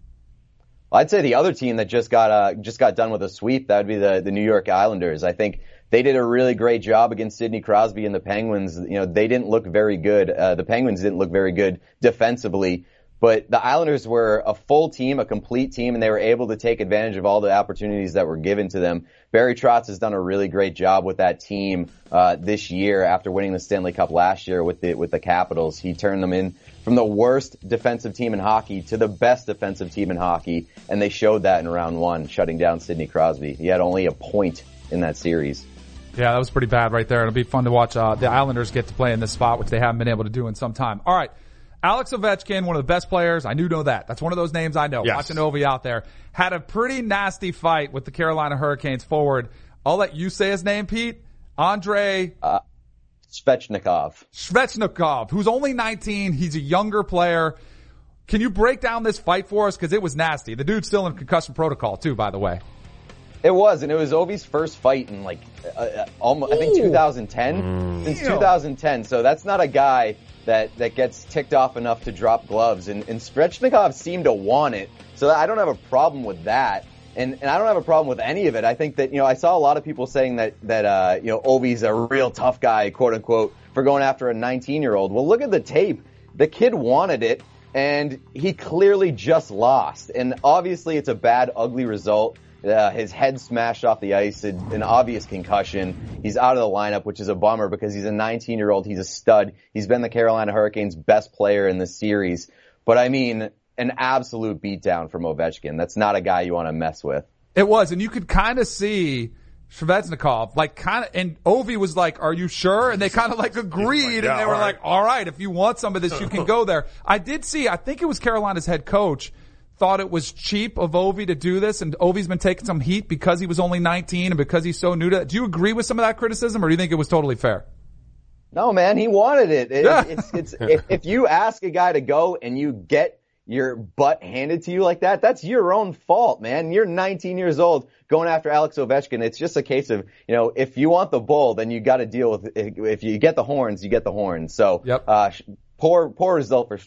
I'd say the other team that just got uh, just got done with a sweep, that would be the, the New York Islanders. I think they did a really great job against Sidney Crosby and the Penguins. You know, they didn't look very good. Uh, the Penguins didn't look very good defensively, but the Islanders were a full team, a complete team, and they were able to take advantage of all the opportunities that were given to them. Barry Trotz has done a really great job with that team uh, this year after winning the Stanley Cup last year with the with the Capitals. He turned them in from the worst defensive team in hockey to the best defensive team in hockey, and they showed that in round one, shutting down Sidney Crosby. He had only a point in that series. Yeah, that was pretty bad right there. It'll be fun to watch uh, the Islanders get to play in this spot, which they haven't been able to do in some time. All right. Alex Ovechkin, one of the best players. I do know that. That's one of those names I know. Yes. Watching Ovi out there. Had a pretty nasty fight with the Carolina Hurricanes forward. I'll let you say his name, Pete. Andre uh, Svechnikov. Svechnikov, who's only nineteen. He's a younger player. Can you break down this fight for us? Because it was nasty. The dude's still in concussion protocol, too, by the way. It was, and it was Ovi's first fight in, like, uh, almost, I think two thousand ten. Mm. Since two thousand ten. So that's not a guy that, that gets ticked off enough to drop gloves. And, and Svechnikov seemed to want it. So I don't have a problem with that. And, and I don't have a problem with any of it. I think that, you know, I saw a lot of people saying that, that, uh, you know, Ovi's a real tough guy, quote unquote, for going after a nineteen year old. Well, look at the tape. The kid wanted it, and he clearly just lost. And obviously it's a bad, ugly result. Uh, his head smashed off the ice, an obvious concussion. He's out of the lineup, which is a bummer because he's a nineteen year old. He's a stud. He's been the Carolina Hurricanes' best player in this series. But I mean, an absolute beatdown from Ovechkin. That's not a guy you want to mess with. It was, and you could kind of see Svechnikov, like kind of, and Ovi was like, "Are you sure?" And they kind of like agreed, like, yeah, and they were right. like, "All right, if you want some of this, you can go there." I did see, I think it was Carolina's head coach thought it was cheap of Ovi to do this, and Ovi's been taking some heat because he was only nineteen and because he's so new to it. Do you agree with some of that criticism, or do you think it was totally fair? No, man, he wanted it. it yeah. It's, it's, if, if you ask a guy to go and you get your butt handed to you like that, that's your own fault, man. You're nineteen years old going after Alex Ovechkin. It's just a case of, you know, if you want the bull, then you got to deal with it. If you get the horns, you get the horns. So, yep. uh, Poor, poor result for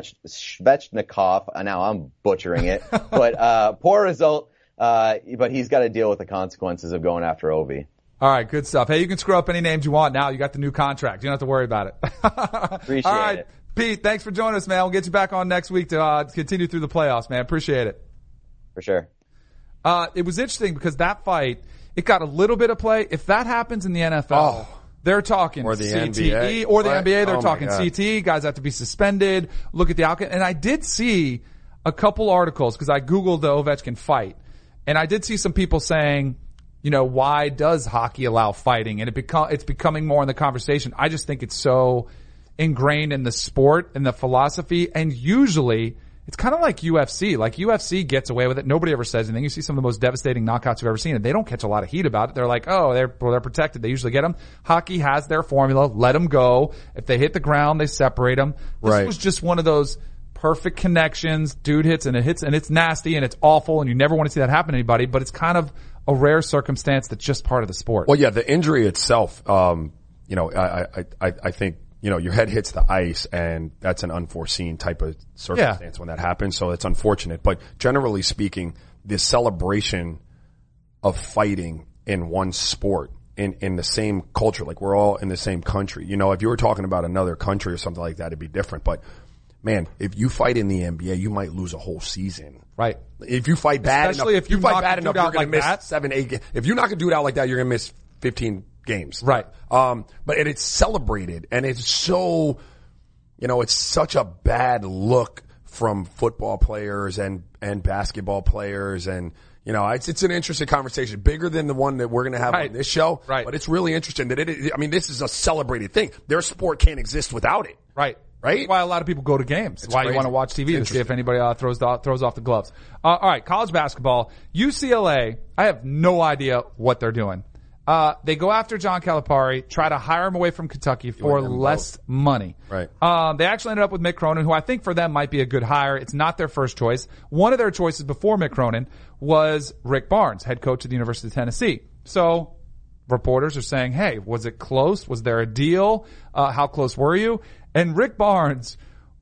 Svechnikov. Now I'm butchering it, but uh, poor result. Uh, but he's got to deal with the consequences of going after Ovi. All right, good stuff. Hey, you can screw up any names you want now. You got the new contract. You don't have to worry about it. Appreciate All right, it. Pete, thanks for joining us, man. We'll get you back on next week to uh, continue through the playoffs, man. Appreciate it. For sure. Uh, it was interesting because that fight, it got a little bit of play. If that happens in the N F L. Oh. They're talking or the C T E N B A. or the what? N B A. They're oh talking C T E. Guys have to be suspended. Look at the outcome. And I did see a couple articles because I Googled the Ovechkin fight. And I did see some people saying you know, why does hockey allow fighting? And it become, it's becoming more in the conversation. I just think it's so ingrained in the sport and the philosophy. And usually it's kind of like U F C. Like U F C gets away with it. Nobody ever says anything. You see some of the most devastating knockouts you've ever seen, and they don't catch a lot of heat about it. They're like, oh, they're, well, they're protected. They usually get them. Hockey has their formula. Let them go. If they hit the ground, they separate them. This right. was just one of those perfect connections. Dude hits and it hits and it's nasty and it's awful and you never want to see that happen to anybody, but it's kind of a rare circumstance that's just part of the sport. Well, yeah, the injury itself, um, you know, I, I, I, I think, you know, your head hits the ice and that's an unforeseen type of circumstance yeah. when that happens. So it's unfortunate. But generally speaking, the celebration of fighting in one sport, in, in the same culture, like we're all in the same country. You know, if you were talking about another country or something like that, it'd be different. But man, if you fight in the N B A, you might lose a whole season. Right. If you fight bad Especially enough, if you, you fight knock bad a enough, dude you're out going like to miss that. seven, eight games. If you knock a dude out like that, you're going to miss fifteen games. Right. Um, but it, it's celebrated and it's so, you know, it's such a bad look from football players and, and basketball players and, you know, it's, it's an interesting conversation, bigger than the one that we're going to have right. on this show. Right. But it's really interesting that it, I mean, this is a celebrated thing. Their sport can't exist without it. Right. Right? That's why a lot of people go to games. It's why crazy. you want to watch T V to see if anybody uh, throws the, throws off the gloves. Uh, all right, college basketball. U C L A, I have no idea what they're doing. Uh, they go after John Calipari, try to hire him away from Kentucky for less both. money. Right. Um, they actually ended up with Mick Cronin, who I think for them might be a good hire. It's not their first choice. One of their choices before Mick Cronin was Rick Barnes, head coach at the University of Tennessee. So reporters are saying, hey, was it close? Was there a deal? Uh, how close were you? And Rick Barnes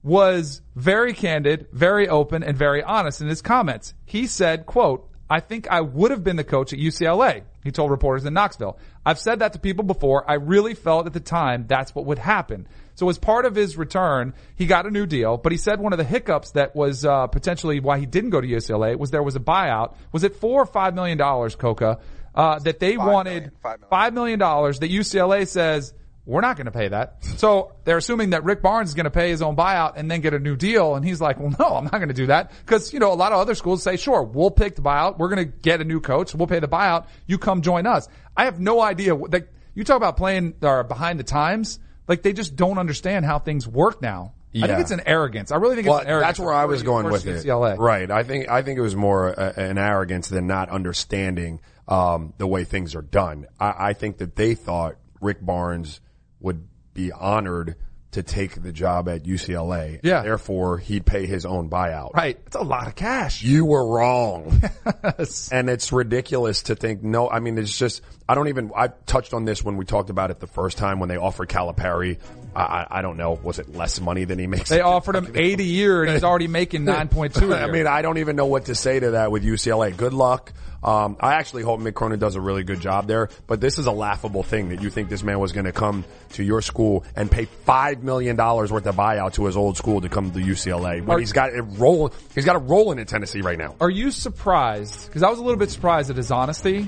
was very candid, very open, and very honest in his comments. He said, quote, I think I would have been the coach at U C L A, he told reporters in Knoxville. I've said that to people before. I really felt at the time that's what would happen. So as part of his return, he got a new deal, but he said one of the hiccups that was uh, potentially why he didn't go to U C L A was there was a buyout. Was it four or five million dollars, Coca, uh, that they five wanted million, five million. five million dollars that U C L A says, we're not going to pay that. So they're assuming that Rick Barnes is going to pay his own buyout and then get a new deal. And he's like, well, no, I'm not going to do that. Cause, you know, a lot of other schools say, sure, we'll pick the buyout. We're going to get a new coach. We'll pay the buyout. You come join us. I have no idea. Like, you talk about playing uh, behind the times. Like, they just don't understand how things work now. Yeah. I think it's an arrogance. I really think well, it's an arrogance. That's where I was going with U it. C L A. Right. I think, I think it was more a, an arrogance than not understanding, um, the way things are done. I, I think that they thought Rick Barnes would be honored to take the job at U C L A. Yeah. Therefore, he'd pay his own buyout. Right. It's a lot of cash. You were wrong. Yes. And it's ridiculous to think, no, I mean, it's just, I don't even, I touched on this when we talked about it the first time when they offered Calipari. I, I, I don't know, was it less money than he makes? They offered him eight a year and he's already making nine point two a year. I mean, I don't even know what to say to that with U C L A. Good luck. Um, I actually hope Mick Cronin does a really good job there, but this is a laughable thing that you think this man was going to come to your school and pay five million dollars worth of buyout to his old school to come to U C L A when Are, he's got it roll, he's got a rolling in Tennessee right now. Are you surprised? Because I was a little bit surprised at his honesty,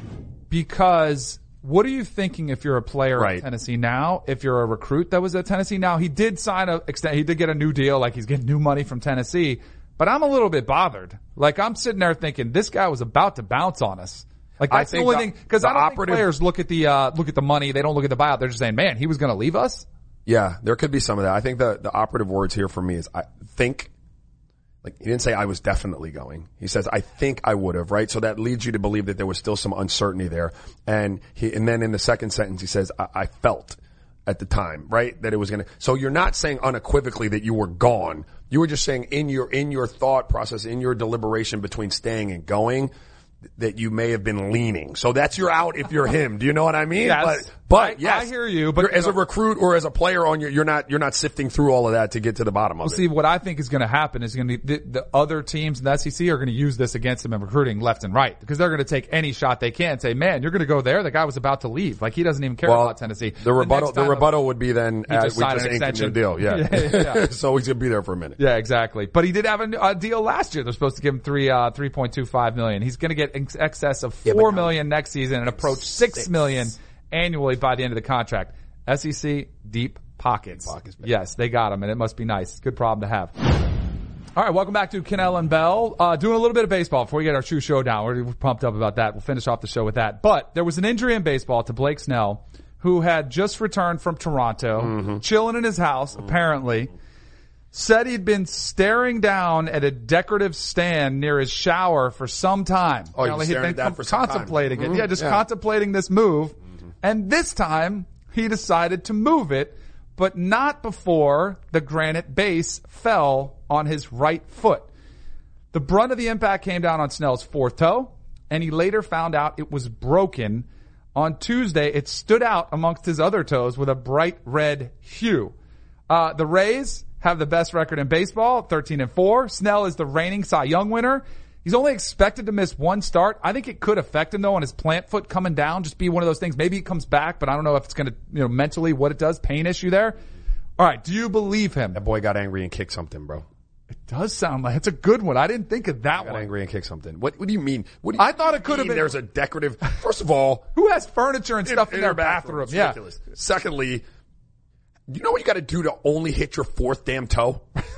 because what are you thinking if you're a player right. at Tennessee now? If you're a recruit that was at Tennessee now, he did sign a extent, he did get a new deal, like he's getting new money from Tennessee. But I'm a little bit bothered. Like, I'm sitting there thinking this guy was about to bounce on us. Like, that's the only the, thing, because I don't operative, think players look at the, uh, look at the money. They don't look at the buyout. They're just saying, man, he was going to leave us. Yeah, there could be some of that. I think the, the operative words here for me is I think, like, he didn't say I was definitely going. He says, I think I would have, right? So that leads you to believe that there was still some uncertainty there. And he, and then in the second sentence, he says, I, I felt at the time, right? That it was going to, so you're not saying unequivocally that you were gone. You were just saying in your, in your thought process, in your deliberation between staying and going, that you may have been leaning. So that's your out if you're him. Do you know what I mean? Yes. But, but I, yes. I hear you, but as a recruit or as a player on your, you're not, you're not sifting through all of that to get to the bottom of well, it. See, what I think is going to happen is going to be the, the other teams in the S E C are going to use this against him in recruiting left and right, because they're going to take any shot they can and say, man, you're going to go there. The guy was about to leave. Like, he doesn't even care well, about Tennessee. The rebuttal, the, the rebuttal would be then, uh, we just inked a new deal. Yeah. yeah, yeah, yeah. So he's going to be there for a minute. Yeah, exactly. But he did have a, a deal last year. They're supposed to give him three, uh, three point two five million. He's going to get in excess of four yeah, million next season and approach six, six million annually by the end of the contract. S E C, deep pockets. Deep pockets, yes, they got him, and it must be nice. Good problem to have. All right, welcome back to Cannell and Bell. Uh, doing a little bit of baseball before we get our true showdown. We're pumped up about that. We'll finish off the show with that. But there was an injury in baseball to Blake Snell, who had just returned from Toronto, mm-hmm. chilling in his house, mm-hmm. apparently. Said he'd been staring down at a decorative stand near his shower for some time. Oh, you he'd been com- for some contemplating time. it. Mm-hmm. Yeah, just yeah. contemplating this move. Mm-hmm. And this time, he decided to move it, but not before the granite base fell on his right foot. The brunt of the impact came down on Snell's fourth toe, and he later found out it was broken. On Tuesday, it stood out amongst his other toes with a bright red hue. Uh, the Rays have the best record in baseball, thirteen and four. Snell is the reigning Cy Young winner. He's only expected to miss one start. I think it could affect him though on his plant foot coming down, just be one of those things. Maybe he comes back, but I don't know if it's going to, you know, mentally what it does, pain issue there. All right. Do you believe him? That boy got angry and kicked something, bro. It does sound like it's a good one. I didn't think of that he got one. Angry and kicked something. What, what do you mean? What do you I thought it could have been. There's a decorative. First of all, who has furniture and stuff in, in their their bathroom? bathroom? Yeah. Ridiculous. Secondly, you know what you got to do to only hit your fourth damn toe?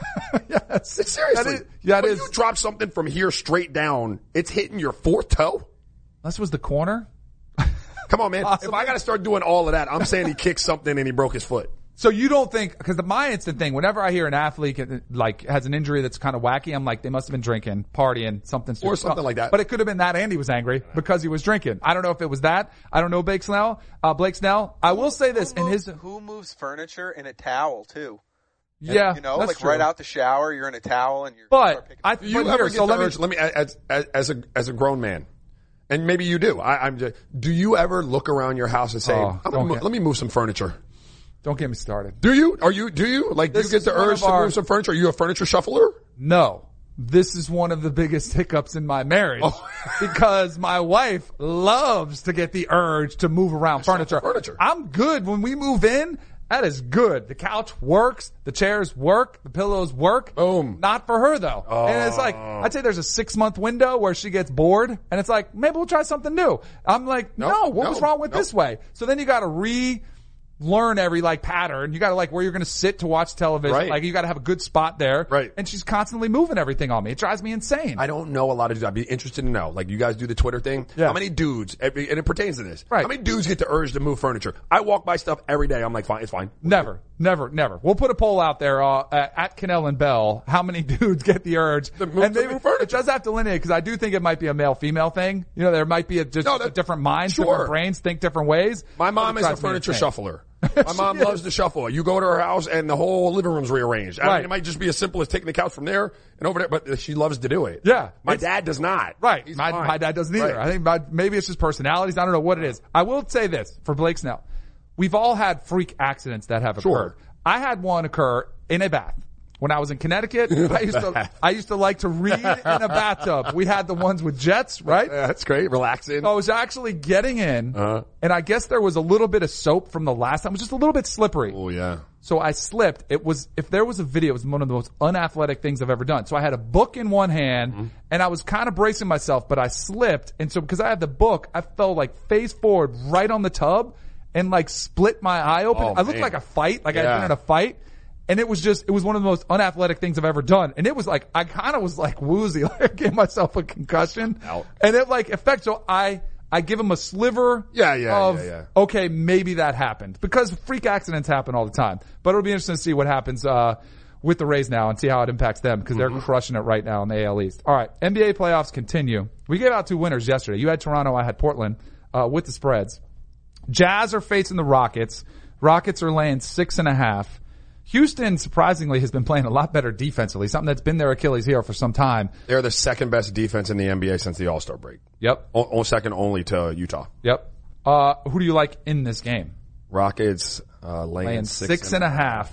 Yes. Seriously. That is, yeah, it when is. you drop something from here straight down, it's hitting your fourth toe? This was the corner. Come on, man. Possibly. If I got to start doing all of that, I'm saying he kicked something and he broke his foot. So you don't think, because my instant thing, whenever I hear an athlete like has an injury that's kind of wacky, I'm like, they must have been drinking, partying, something stupid. Or something like that. But it could have been that and he was angry because he was drinking. I don't know if it was that. I don't know Blake Snell. Uh, Blake Snell. I will say this. Who in moves, his who moves furniture in a towel too? Yeah, you know, that's like true. right out the shower, you're in a towel and you're. But I, Do you but ever here, get so the let me, urge, let me, as, as, as a, as a grown man, and maybe you do, I, I'm just, do you ever look around your house and say, Oh, I'm don't gonna, get- let me move some furniture? don't get me started. Do you? Are you, do you? Like, This do you is get the one urge of to our- move some furniture? Are you a furniture shuffler? No. This is one of the biggest hiccups in my marriage Oh. because my wife loves to get the urge to move around furniture. furniture. I'm good when we move in. That is good. The couch works. The chairs work. The pillows work. Boom. Not for her though. Oh. And it's like, I'd say there's a six month window where she gets bored and it's like, maybe we'll try something new. I'm like, Nope, no, what no, was wrong with nope. this way? So then you gotta re- learn every like pattern. You gotta like where you're gonna sit to watch television. Right. Like you gotta have a good spot there. Right. And she's constantly moving everything on me. It drives me insane. I don't know a lot of dudes. I'd be interested to know. Like, you guys do the Twitter thing. Yeah. How many dudes, and it pertains to this. Right. How many dudes get the urge to move furniture? I walk by stuff every day. I'm like, fine, it's fine. Never, never, never. We'll put a poll out there uh, at Cannell and Bell. How many dudes get the urge? To move- and to maybe move furniture. it does have to delineate because I do think it might be a male-female thing. You know, there might be a, just No, that- a different minds, sure. different brains, think different ways. My mom But it is a drives me furniture insane. shuffler. My mom loves to shuffle. You go to her house and the whole living room's rearranged. I Right. mean, it might just be as simple as taking the couch from there and over there, but she loves to do it. Yeah. My It's- dad does not. Right. He's My, fine. my dad doesn't either. Right. I think my, maybe it's just personalities. I don't know what it is. I will say this for Blake Snell. We've all had freak accidents that have Sure. occurred. I had one occur in a bath. When I was in Connecticut, I used to, I used to like to read in a bathtub. We had the ones with jets, right? Yeah, that's great. Relaxing. So I was actually getting in, Uh-huh. and I guess there was a little bit of soap from the last time. It was just a little bit slippery. Oh, yeah. So I slipped. It was, if there was a video, it was one of the most unathletic things I've ever done. So I had a book in one hand, Mm-hmm. and I was kind of bracing myself, but I slipped. And so because I had the book, I fell like face forward right on the tub and like split my eye open. Oh, I looked man. like a fight, like I'd Yeah. been in a fight. And it was just, it was one of the most unathletic things I've ever done. And it was like, I kind of was like woozy, like I gave myself a concussion. Out. And it like affects, so I, I give him a sliver Yeah, yeah, of, yeah, yeah. okay, maybe that happened. Because freak accidents happen all the time. But it'll be interesting to see what happens, uh, with the Rays now and see how it impacts them because Mm-hmm. they're crushing it right now in the A L East. All right. N B A playoffs continue. We gave out two winners yesterday. You had Toronto, I had Portland, uh, with the spreads. Jazz are facing the Rockets. Rockets are laying six and a half. Houston, surprisingly, has been playing a lot better defensively, something that's been their Achilles heel for some time. They're the second best defense in the N B A since the All-Star break. Yep. O- o- second only to Utah. Yep. Uh, who do you like in this game? Rockets, uh, laying, Laying six, six and a half.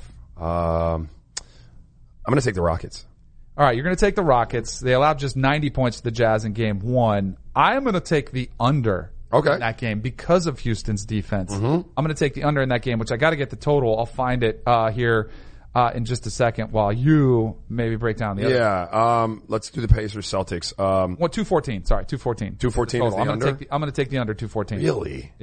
Um, I'm going to take the Rockets. All right, you're going to take the Rockets. They allowed just ninety points to the Jazz in game one. I am going to take the under Okay. in that game because of Houston's defense. Mm-hmm. I'm going to take the under in that game, which I got to get the total. I'll find it uh, here uh, in just a second while you maybe break down the other. Yeah. Um, let's do the Pacers Celtics. Um, Well, two fourteen. Sorry, two fourteen. two fourteen is the I'm under? Gonna take the, I'm going to take the under two fourteen. Really? Yeah.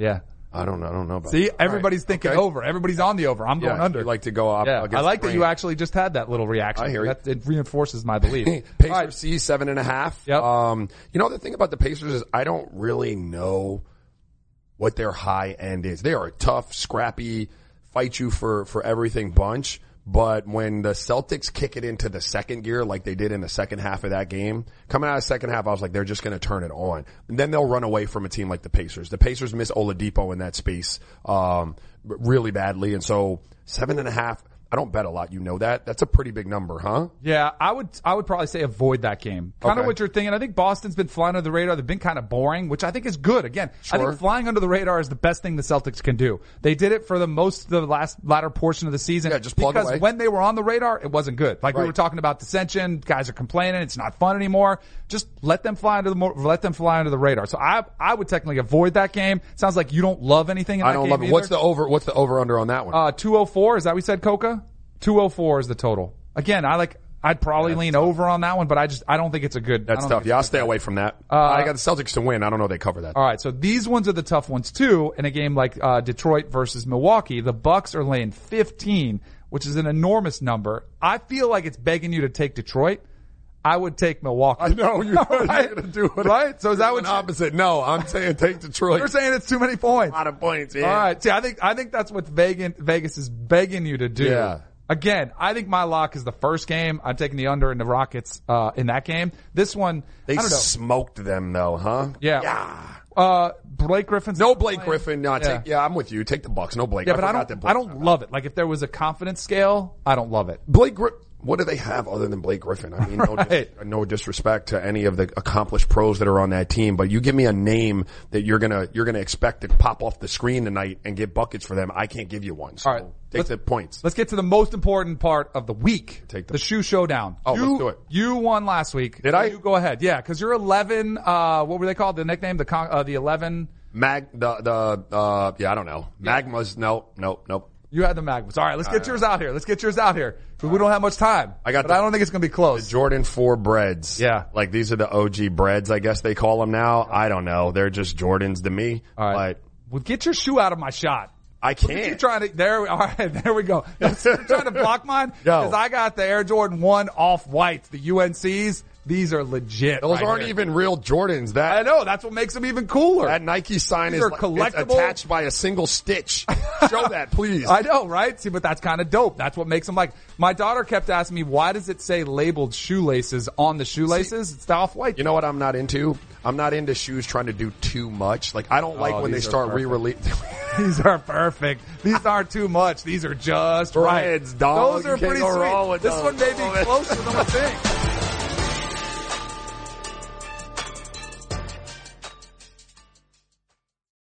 I don't know. I don't know about See, that. everybody's Right. thinking Okay. over. Everybody's on the over. I'm Yeah, going under. you like to go up Yeah, against I like the that you grain. actually just had that little reaction. I hear you. That, it reinforces my belief. Pacers All right. C seven and a half. Yep. Um, you know, the thing about the Pacers is I don't really know what their high end is. They are a tough, scrappy, fight you for, for everything bunch. But when the Celtics kick it into the second gear, like they did in the second half of that game, coming out of the second half, I was like, they're just going to turn it on. And then they'll run away from a team like the Pacers. The Pacers miss Oladipo in that space, um, really badly. And so seven and a half, I don't bet a lot. You know that. That's a pretty big number, huh? Yeah, I would I would probably say avoid that game. Kind Okay. of what you're thinking. I think Boston's been flying under the radar. They've been kind of boring, which I think is good. Again, I Sure. think flying under the radar is the best thing the Celtics can do. They did it for the most the last latter portion of the season. Yeah, just plug because away. when they were on the radar, it wasn't good. Like we Right. were talking about dissension, guys are complaining, it's not fun anymore. Just let them fly under the mo- let them fly under the radar. So I I would technically avoid that game. Sounds like you don't love anything in that I don't game love it. either. What's the over, what's the over under on that one? Uh, two oh four, is that what we said, Coca? two oh four is the total. Again, I like, I'd probably lean over on that one, but I just, I don't think it's a good, I That's don't tough. think Yeah, I'll it's a stay good away bet. from that. Uh, I got the Celtics to win. I don't know if they cover that. All right, so these ones are the tough ones too. In a game like uh, Detroit versus Milwaukee, the Bucks are laying fifteen, which is an enormous number. I feel like it's begging you to take Detroit. I would take Milwaukee. I know you, Right? you're going to do it. Right? So is that what an you- opposite? No, I'm saying take Detroit. You're saying it's too many points. A lot of points, yeah. All right. See, I think I think that's what Vegas, Vegas is begging you to do. Yeah. Again, I think my lock is the first game. I'm taking the under in the Rockets uh, in that game. This one, They I don't know. smoked them though, huh? Yeah. Yeah. Uh, Blake Griffin's No not Blake playing. Griffin. No, Yeah. take, yeah, I'm with you. Take the Bucks. No Blake. Yeah, but I forgot don't. that I Blake's don't not love it. Like if there was a confidence scale, I don't love it. Blake Griffin. What do they have other than Blake Griffin? I mean, no, dis- Right. no disrespect to any of the accomplished pros that are on that team, but you give me a name that you're gonna you're gonna expect to pop off the screen tonight and get buckets for them. I can't give you one. So All right. take Let's- the points. Let's get to the most important part of the week. Take the- the shoe showdown. Oh, you, let's do it. You won last week. Did I? You go ahead. Yeah, because you're eleven. Uh, what were they called? The nickname? The con- uh, the eleven. Mag the the uh yeah I don't know. Magmas. Nope. Nope. Nope. You had the Magnums. All right, let's get yours out here. Let's get yours out here. Because we don't have much time. I got but the- I don't think it's going to be close. Jordan four breads. Yeah. Like these are the O G breads, I guess they call them now. I don't know. They're just Jordans to me. All right. But Well, get your shoe out of my shot. I Look at you can't. trying to, there, all right, there we go. You're trying to block mine? Go. Because I got the Air Jordan one off-whites, the U N Cs. These are legit. Those right aren't here. even real Jordans. That I know. That's what makes them even cooler. That Nike sign These is are like, collectible. it's attached by a single stitch. Show that, please. I know, right? See, but that's kind of dope. That's what makes them like. My daughter kept asking me, why does it say labeled shoelaces on the shoelaces? It's the off-white. You know what I'm not into? I'm not into shoes trying to do too much. Like, I don't like Oh, when they these are start perfect. re-releasing. These are perfect. These aren't too much. These are just Breads, right. dog. Those are You can't pretty go sweet. wrong with This those. one may be closer than we think.